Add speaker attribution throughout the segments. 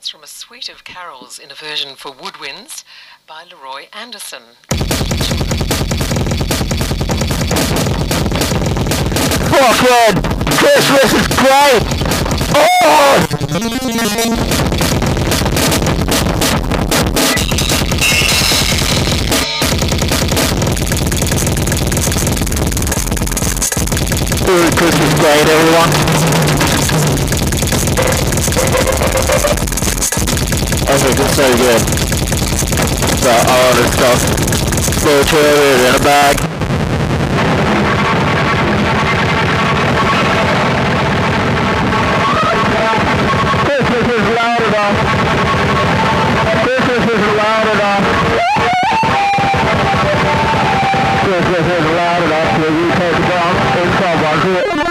Speaker 1: That's from a suite of carols in a version for woodwinds by Leroy Anderson.
Speaker 2: Fucking Christmas is great! Oh! Merry Christmas great, everyone. I think it's so good. Got all this stuff spiritual in a bag. Christmas is loud enough. Christmas is loud enough. Christmas is loud enough till you take it down and someone do it.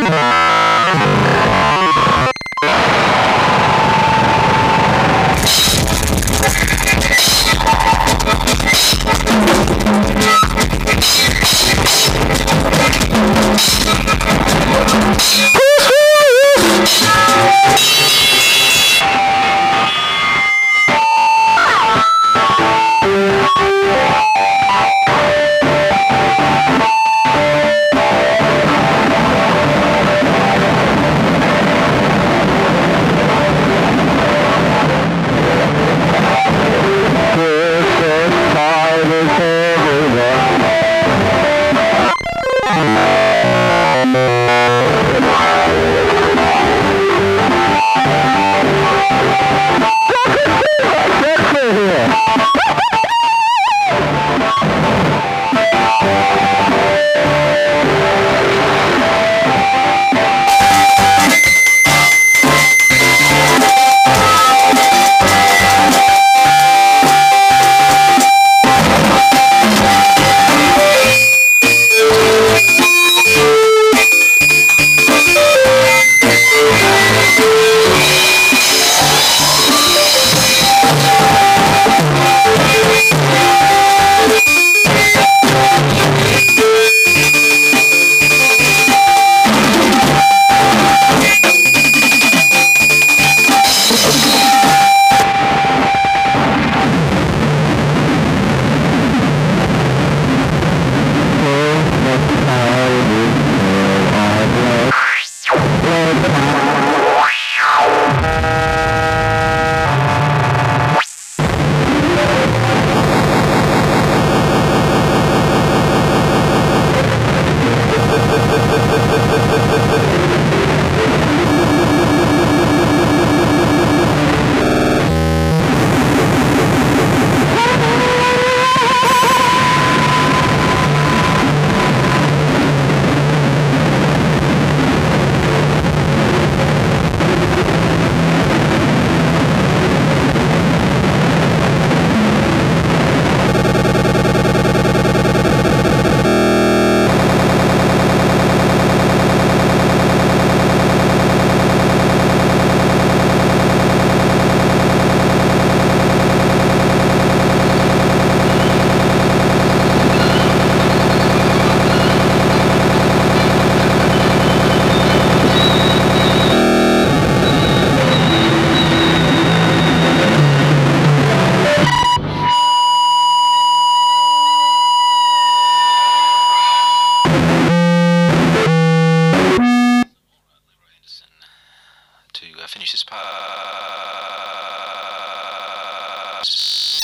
Speaker 3: Finish this part.